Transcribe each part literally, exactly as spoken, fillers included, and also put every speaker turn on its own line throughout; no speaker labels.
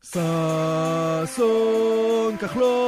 ששון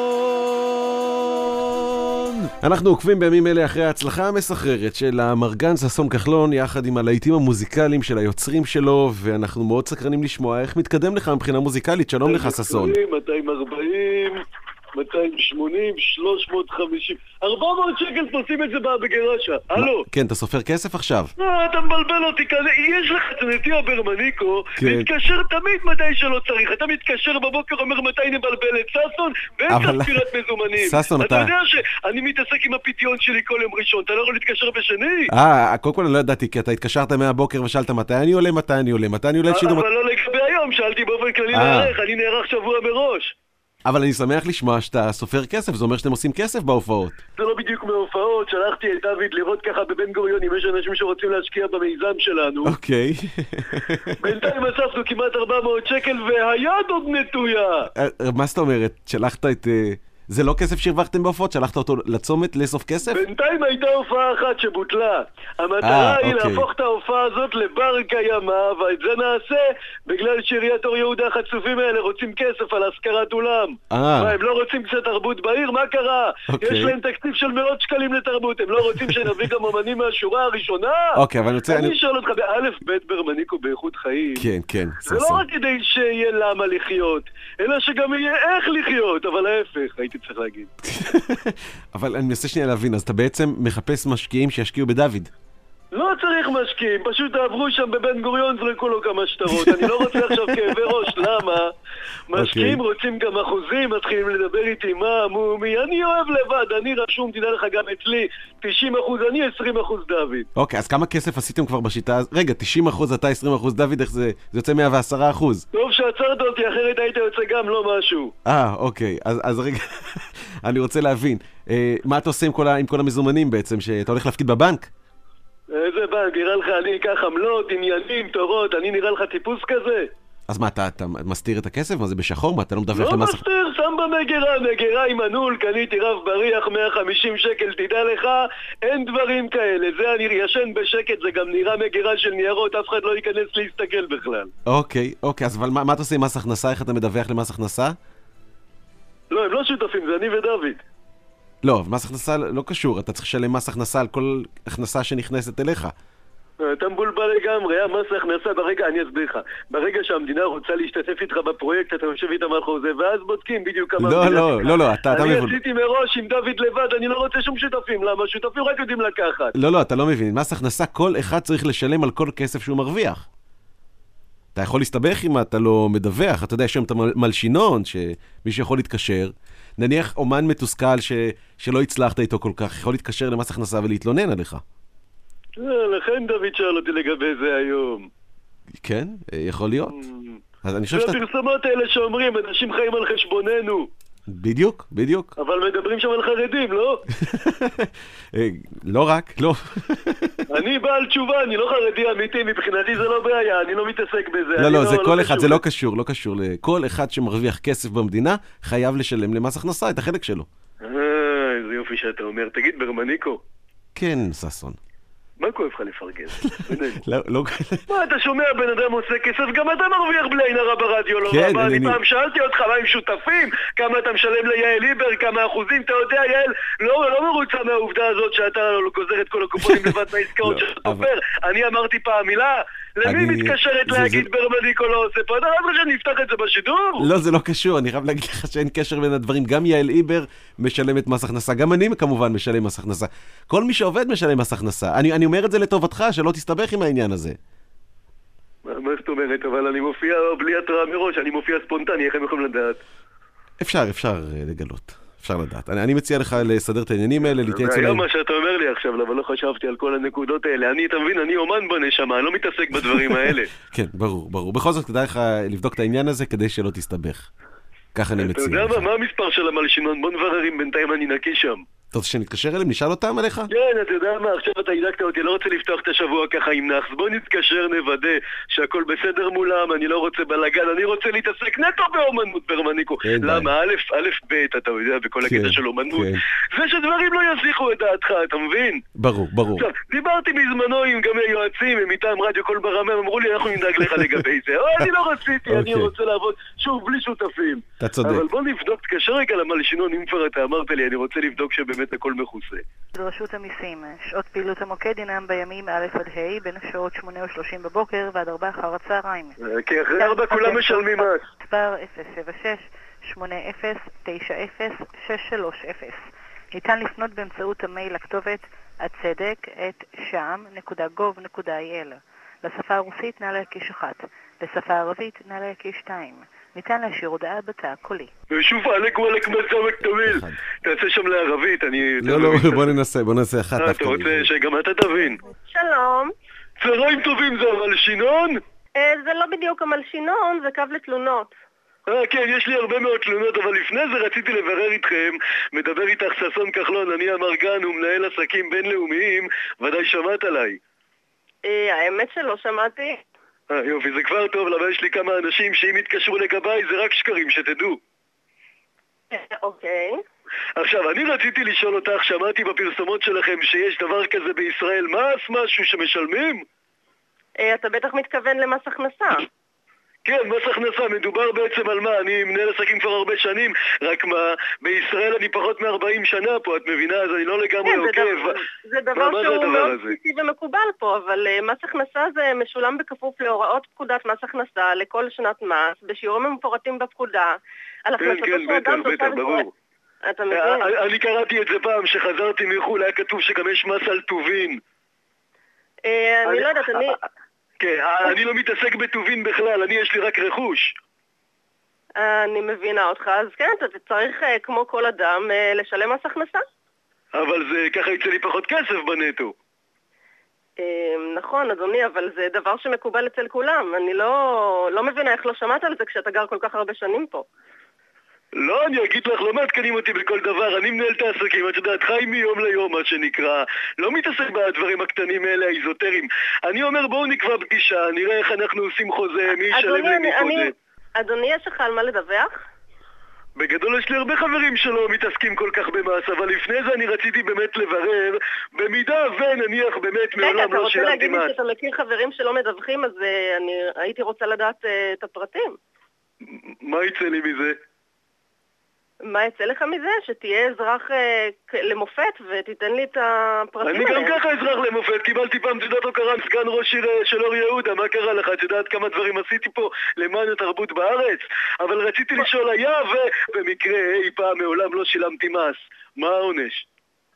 כחלון. אנחנו עוקבים בימים אלה אחרי ההצלחה המסחררת של המרגן ששון כחלון יחד עם הלהיטים המוזיקליים של היוצרים שלו, ואנחנו מאוד סקרנים לשמוע איך מתקדם לך מבחינה מוזיקלית. שלום לך ששון.
מאתיים ארבעים, מאתיים שמונים, שלוש מאות וחמישים, ארבע מאות שקל תשים את זה בגרשה. הלו.
כן, אתה סופר כסף עכשיו?
לא, אתה מבלבל אותי כזה. יש לך את נטייה ברמניקו להתקשר תמיד מתי שלא צריך. אתה מתקשר בבוקר, אומר מתי נבלבל את ששון ואין תספירת מזומנים.
ששון,
אתה יודע שאני מתעסק עם הפיתיון שלי כל יום ראשון. אתה לא יכול להתקשר בשני?
אה, קודם כל אני לא ידעתי, כי אתה התקשרת מהבוקר ושאלת מתי אני עולה, מתי אני עולה, מתי אני עולה שידור.
אבל לא לגבי היום, שאלתי באופן כללי נערך, אני נערך שבוע מראש.
אבל אני שמח לשמוע שאתה סופר כסף, זה אומר שאתם עושים כסף בהופעות.
זה לא בדיוק מהופעות, שלחתי את דוד לראות ככה בבן גוריון, אם יש אנשים שרוצים להשקיע במיזם שלנו.
אוקיי.
בינתיים אספנו כמעט ארבע מאות שקל והיד עוד נטויה.
מה זאת אומרת? שלחת את... זה לא כסף שהרווחתם בהופעות? שלחת אותו לצומת לאסוף כסף?
בינתיים הייתה הופעה אחת שבוטלה. המטרה היא להפוך את ההופעה הזאת לבר קיימא, ואת זה נעשה בגלל שעיריית אור יהודה החצופים האלה רוצים כסף על השכרת אולם. מה, הם לא רוצים קצת תרבות בעיר? מה קרה? יש להם תקציב של מאות שקלים לתרבות, הם לא רוצים שנביא גם אומנים מהשורה הראשונה?
אוקיי, אבל אני רוצה...
אני אשאל אותך באלף בית ברמניקו באיכות חיים.
כן, כן.
זה לא רק כדי שיהיה למה לחיות, אלא שגם יהיה איך לחיות, אבל ההפך, הייתי צריך להגיד.
אבל אני מנסה שנייה להבין, אז אתה בעצם מחפש משקיעים שישקיעו בדוד?
לא צריך משקיעים, פשוט תעברו שם בבן גוריון, זרקו לו כמה שטרות. אני לא רוצה עכשיו כאבי ראש, למה? משקיעים רוצים גם אחוזים, מתחילים לדבר איתי מה, מומי, אני אוהב לבד, אני רשום, תדע לך גם אצלי, תשעים אחוז אני, עשרים אחוז דוד.
אוקיי, אז כמה כסף עשיתם כבר בשיטה? רגע, תשעים אחוז אתה, עשרים אחוז דוד, איך זה? זה יוצא מאה ועשרה אחוז.
טוב שעצרת אותי, אחרת היית יוצא גם לא משהו.
אה, אוקיי, אז, אז רגע, אני רוצה להבין, אה, מה אתה עושה עם כל, עם כל המזומנים בעצם, שאתה הולך להפקיד בבנק?
איזה בנק? נראה לך אני אקח עמלות, עניינים, תורות, אני נראה לך טיפוס כזה?
אז מה, אתה, אתה מסתיר את הכסף? מה זה בשחור? מה, אתה לא מדווח למס...
לא מסתיר, שם במגירה, מגירה עם הנול, קניתי רב בריח, מאה וחמישים שקל, תדע לך, אין דברים כאלה, זה אני ישן בשקט, זה גם נראה מגירה של ניירות, אף אחד לא ייכנס להסתכל בכלל.
אוקיי, אוקיי, אז אבל מה, מה אתה עושה עם מס הכנסה? איך אתה מדווח למס הכנסה?
לא, הם לא שותפים, זה אני ודוד.
לא, מס הכנסה לא קשור, אתה צריך לשלם מס הכנסה על כל הכנסה שנכנסת אליך.
אתה מבולבל לגמרי, מס הכנסה ברגע, אני אסביר לך, ברגע שהמדינה רוצה להשתתף איתך בפרויקט, אתה יושב איתם על חוזה, ואז בודקים בדיוק כמה...
לא, לא, לא, לא, אתה
מבולבל.
מבין.
אני עשיתי מראש עם דוד לבד, אני לא רוצה שום שותפים, למה? שותפים רק יודעים לקחת.
לא, לא, אתה לא מבין, מס הכנסה כל אחד צריך לשלם על כל כסף שהוא מרוויח. אתה יכול להסתבך אם אתה לא מדווח, אתה יודע, יש שם את המלשינון, שמי שיכול להתקשר, נניח אומן מתוסכל ש... שלא הצלחת איתו כל כך, יכול להתקשר למס הכנסה ולהתלונן עליך.
לכן דוד שאל אותי לגבי זה היום.
כן, יכול להיות. אז אני חושב שאתה...
זה הפרסומות האלה שאומרים, אנשים חיים על חשבוננו.
בדיוק, בדיוק.
אבל מדברים שם על חרדים, לא?
לא רק, לא.
אני בעל תשובה, אני לא חרדי אמיתי, מבחינתי זה לא בעיה, אני לא מתעסק בזה.
לא, לא, זה כל אחד, זה לא קשור, לא קשור. כל אחד שמרוויח כסף במדינה חייב לשלם למס הכנסה את החלק שלו.
אה, איזה יופי שאתה אומר. תגיד, ברמניקו.
כן, ששון.
מה כואב לך לפרגז?
לא, לא...
מה, אתה שומע בן אדם עושה כסף? גם אתה מרוויח בלי עין הרע ברדיו, לא?
כן,
אני פעם שאלתי אותך מה עם שותפים? כמה אתה משלם ליעל איבר? כמה אחוזים? אתה יודע, יעל, לא מרוצה מהעובדה הזאת שאתה גוזר את כל הקופונים לבד מהעסקאות שאתה תופר. אני אמרתי פעם מילה, למי מתקשרת להגיד ברמניקו לא עושה פה? אתה חושב שאני אפתח את זה בשידור?
לא, זה לא קשור, אני חייב להגיד לך שאין קשר בין הדברים. גם יעל איבר משלמת מס הכנסה, גם אני כמובן משלם מס הכנסה. כל מי שעובד משלם מס הכנסה. אני, אני אומר את זה לטובתך, שלא תסתבך עם העניין הזה.
מה זאת אומרת? אבל אני מופיע בלי התראה מראש, אני מופיע ספונטני, איך הם יכולים לדעת?
אפשר, אפשר לגלות. אפשר לדעת. אני, אני מציע לך לסדר את העניינים האלה, להתייעץ
אולי...
אליהם.
זה היה מה שאתה אומר לי עכשיו, אבל לא חשבתי על כל הנקודות האלה. אני, אתה מבין, אני אומן בנשמה, אני לא מתעסק בדברים האלה.
כן, ברור, ברור. בכל זאת, כדאי לך לבדוק את העניין הזה כדי שלא תסתבך. כך אני מציע.
אתה יודע מה, מה המספר של המלשינון? בוא נברר אם בינתיים אני נקי שם.
אתה רוצה שנתקשר אליהם? נשאל אותם עליך?
כן, אתה יודע מה, עכשיו אתה הדלקת אותי, לא רוצה לפתוח את השבוע ככה עם נחס. בוא נתקשר, נוודא שהכל בסדר מולם, אני לא רוצה בלגן, אני רוצה להתעסק נטו באומנות ברמניקו. למה? א', א', ב', אתה יודע, בכל הקטע של אומנות. זה שדברים לא יסיחו את דעתך, אתה מבין?
ברור, ברור.
עכשיו, דיברתי בזמנו עם גם יועצים, הם מטעם רדיו כל ברמה, הם אמרו לי, אנחנו נדאג לך לגבי זה. או, אני לא רציתי, אני רוצה לעבוד, שוב, בלי שותפים.
אתה צודק.
אבל בוא נבדוק, תקשר רגע למלשינון, אם כבר אתה אמרת לי, אני רוצה לבדוק שבאמת הכל מכוסה.
רשות המיסים, שעות פעילות המוקד אינם בימים א' עד ה' בין השעות שמונה ושלושים בבוקר ועד ארבע אחר הצהריים.
כי אחרי ארבע כולם משלמים מס.
מספר אפס שבע שש שמונה אפס תשע אפס שש שלוש אפס. ניתן לפנות באמצעות המייל לכתובת הצדק את שם נקודה גוב נקודה איי אל. לשפה הרוסית נא להקיש אחת, לשפה הערבית נא להקיש שתיים. ניתן להשאיר הודעה בתא קולי.
ושוב, עלק וואלק מצמק תמיל. תעשה שם לערבית, אני...
לא, לא, בוא ננסה, בוא ננסה אחת.
אתה רוצה שגם אתה תבין.
שלום.
צהריים טובים, זה המלשינון?
זה לא בדיוק המלשינון, זה קו לתלונות.
אה, כן, יש לי הרבה מאוד תלונות, אבל לפני זה רציתי לברר איתכם, מדבר איתך ששון כחלון, אני אמרגן, הוא מנהל עסקים בינלאומיים, ודאי שמעת עליי.
האמת שלא שמעתי.
אה, יופי, זה כבר טוב, למה יש לי כמה אנשים שאם יתקשרו לגביי זה רק שקרים, שתדעו.
אוקיי.
עכשיו, אני רציתי לשאול אותך, שמעתי בפרסומות שלכם שיש דבר כזה בישראל, מס משהו שמשלמים?
אתה בטח מתכוון למס הכנסה.
כן, מס הכנסה, מדובר בעצם על מה? אני מנהל עסקים כבר הרבה שנים, רק מה, בישראל אני פחות מ-ארבעים שנה פה, את מבינה? אז אני לא לגמרי עוקב.
זה דבר שהוא מאוד בסיסי ומקובל פה, אבל מס הכנסה זה משולם בכפוף להוראות פקודת מס הכנסה לכל שנת מס, בשיעורים המפורטים בפקודה, על הכנסתו של אדם תושב ישראל. אתה מבין?
אני קראתי את זה פעם, שחזרתי מחו"ל, היה כתוב שגם יש מס על טובין.
אני לא יודעת, אני...
כן, אני לא מתעסק בטובין בכלל, אני יש לי רק רכוש.
אני מבינה אותך, אז כן, אתה צריך כמו כל אדם לשלם מס הכנסה.
אבל זה ככה יצא לי פחות כסף בנטו.
נכון, אדוני, אבל זה דבר שמקובל אצל כולם. אני לא, לא מבינה איך לא שמעת על זה כשאתה גר כל כך הרבה שנים פה.
לא, אני אגיד לך, לא מעדכנים אותי בכל דבר, אני מנהל את העסקים, את יודעת, חי מיום ליום, מה שנקרא, לא מתעסק בדברים הקטנים האלה, האיזוטריים. אני אומר, בואו נקבע פגישה, נראה איך אנחנו עושים חוזה, מי ישלם למי חוזה.
אדוני, יש לך על מה לדווח?
בגדול יש לי הרבה חברים שלא מתעסקים כל כך במס, אבל לפני זה אני רציתי באמת לברר, במידה ונניח באמת מעולם לא שילמתי מס.
אתה רוצה להגיד לי שאתה מכיר חברים שלא מדווחים, אז אני הייתי רוצה לדעת את הפרטים.
מה יצא לי מזה?
מה יצא לך מזה? שתהיה אזרח אה, למופת ותיתן לי את הפרטים
אני
האלה.
גם ככה אזרח למופת, קיבלתי פעם תעודת הוקרה סגן ראש עיר של אור יהודה, מה קרה לך? את יודעת כמה דברים עשיתי פה למען התרבות בארץ? אבל רציתי לשאול, היה ובמקרה אי פעם מעולם לא שילמתי מס, מה העונש?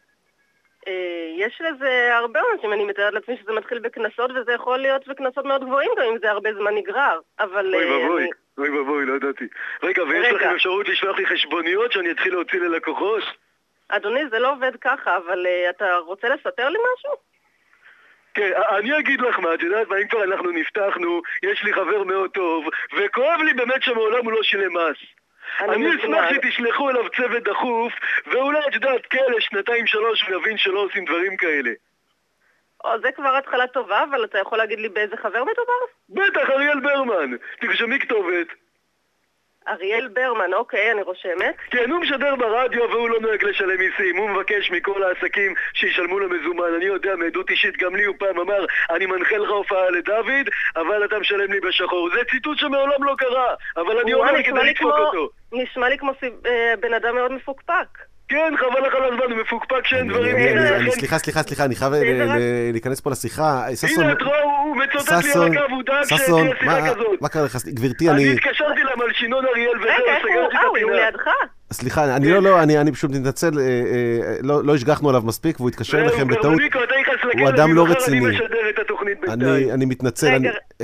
אה, יש לזה הרבה עונשים, אני מתארת לעצמי שזה מתחיל בכנסות וזה יכול להיות בכנסות מאוד גבוהים גם אם זה הרבה זמן נגרר, אבל...
אוי ובוי.
אני...
אוי ובוי, לא ידעתי. רגע, ויש רגע. לכם אפשרות לשלוח לי חשבוניות שאני אתחיל להוציא ללקוחות?
אדוני, זה לא עובד ככה, אבל uh, אתה רוצה לספר לי משהו?
כן, אני אגיד לך מה, את יודעת מה, אם כבר אנחנו נפתחנו, יש לי חבר מאוד טוב, וכואב לי באמת שמעולם הוא לא שילם מס. אני, אני אשמח שתשלחו אליו צוות דחוף, ואולי את יודעת, כאלה שנתיים שלוש ונבין שלא עושים דברים כאלה.
או, זה כבר התחלה טובה, אבל אתה יכול להגיד לי באיזה חבר מדובר?
בטח, אריאל ברמן. תרשמי כתובת.
אריאל ברמן, אוקיי, אני רושמת.
כן, הוא משדר ברדיו והוא לא נוהג לשלם מיסים. הוא מבקש מכל העסקים שישלמו לו מזומן. אני יודע, מעדות אישית, גם לי הוא פעם אמר, אני מנחה לך הופעה לדוד, אבל אתה משלם לי בשחור. זה ציטוט שמעולם לא קרה, אבל אני אומר כדי לדפוק אותו.
נשמע לי כמו בן אדם מאוד מפוקפק.
כן, חבל לך על הזמן, הוא מפוקפק שאין דברים...
סליחה, סליחה, סליחה, אני חייב להיכנס פה לשיחה.
הנה, תראו, הוא מצוטט לי על הקו, הוא דאג שתהיה שיחה כזאת.
מה קרה לך? גברתי, אני...
אני התקשרתי למלשינון אריאל וזהו, סגרתי את
הפינה. הוא לידך?
סליחה, אני לא, לא, אני פשוט מתנצל, לא השגחנו עליו מספיק, והוא התקשר לכם בטעות. הוא אדם לא רציני.
התוכנית בינתיים.
אני מתנצל,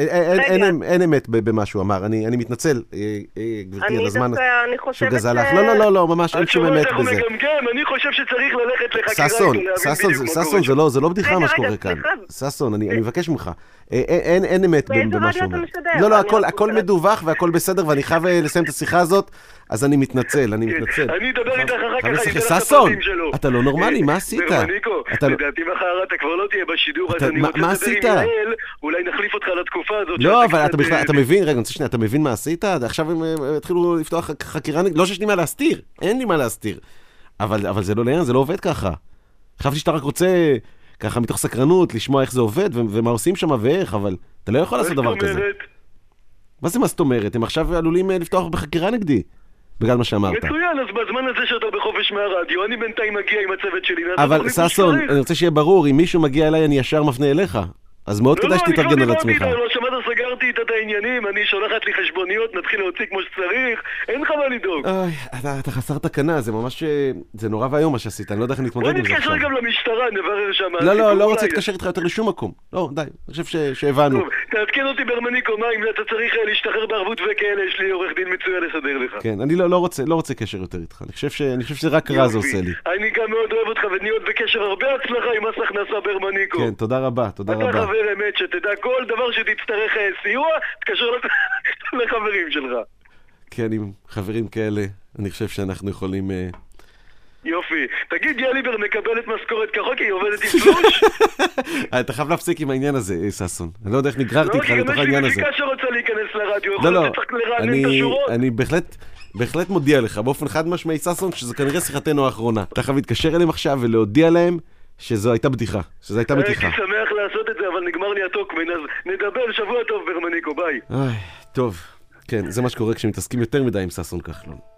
אין אמת במה שהוא אמר, אני מתנצל, גברתי, על הזמן שהוא גזל לך. לא, לא, לא, לא, ממש אין שום אמת בזה.
אני חושב שצריך ללכת לחקירה.
ששון, זה לא בדיחה מה שקורה כאן. ששון, אני מבקש ממך. אין אמת במה שהוא אומר. לא, לא, הכל מדווח והכל בסדר, ואני חייב לסיים את השיחה הזאת, אז אני מתנצל, אני מתנצל.
אני אדבר איתך אחר כך, אני אתן לך את
ששון,
הפרטים שלו.
אתה לא נורמלי, מה עשית?
ברמניקו, לדעתי מחר אתה כבר לא תהיה בשידור, אז אני רוצה לדבר עם יעל, אולי נחליף אותך לתקופה הזאת.
לא, אבל אתה מבין, רגע, אני רוצה שנייה, אתה מבין מה עשית? עכשיו הם התחילו לפתוח חקירה, לא שיש לי מה להסתיר, אין לי מה להסתיר. אבל זה לא לעניין, זה לא עובד ככה. חשבתי שאתה רק רוצה, ככה מתוך סקרנות, לשמוע איך זה עובד ומה עושים שם ואיך, אבל אתה לא יכול לעשות דבר כזה. מה זה מה זאת אומרת? הם עכשיו עלולים לפתוח בחקירה נגדי, בגלל מה שאמרת.
מצוין, אז בזמן הזה שאתה בחופש מהרדיו, אני בינתיים מגיע עם הצוות שלי.
אבל ששון, אני רוצה שיהיה ברור, אם מישהו מגיע אליי, אני ישר מפנה אליך. אז מאוד כדאי שתתארגן על עצמך.
לא, לא, שמעת, סגרתי איתה את העניינים, אני שולחת לי חשבוניות, נתחיל להוציא כמו שצריך, אין לך מה לדאוג.
אוי, אתה חסר תקנה, זה ממש, זה נורא והיום מה שעשית, אני לא יודע איך נתמודד עם זה עכשיו.
בוא נתקשר גם למשטרה, נברר שם.
לא, לא, לא רוצה להתקשר איתך יותר לשום מקום. לא, די, אני חושב שהבנו.
טוב, תעדכן אותי ברמניקו, מה אם אתה צריך להשתחרר בערבות וכאלה, יש לי עורך דין מצוין לסדר לך.
כן, אני לא רוצה, לא רוצה קשר יותר איתך. אני חושב ש, אני חושב שזה רק רע זה עושה לי.
אני גם מאוד אוהב אותך ונהיות בקשר הרבה הצלחה עם מס הכנסה ברמניקו.
כן, תודה רבה, תודה רבה.
אתה חבר אמת שתדע כל דבר שתצטרך סיוע, תקשר לחברים שלך.
כן, עם חברים כאלה, אני חושב שאנחנו יכולים...
יופי. תגיד, יאליבר מקבלת משכורת כחוק, היא עובדת עם פלוש?
אתה חייב להפסיק עם העניין הזה, ששון. אני לא יודע איך נגררתי איתך לתוך העניין הזה.
לא, כי גם יש לי מפיקה שרוצה להיכנס לרדיו, יכול להיות שצריך לרענן את השורות.
אני בהחלט... בהחלט מודיע לך, באופן חד משמעי ששון, שזה כנראה שיחתנו האחרונה. אתה חייב להתקשר אליהם עכשיו ולהודיע להם שזו הייתה בדיחה, שזו הייתה מתיחה.
הייתי שמח לעשות את זה, אבל נגמר לי הטוקמן, אז נדבר, שבוע טוב ברמניקו, ביי.
טוב, כן, זה מה שקורה כשמתעסקים יותר מדי עם ששון כחלון.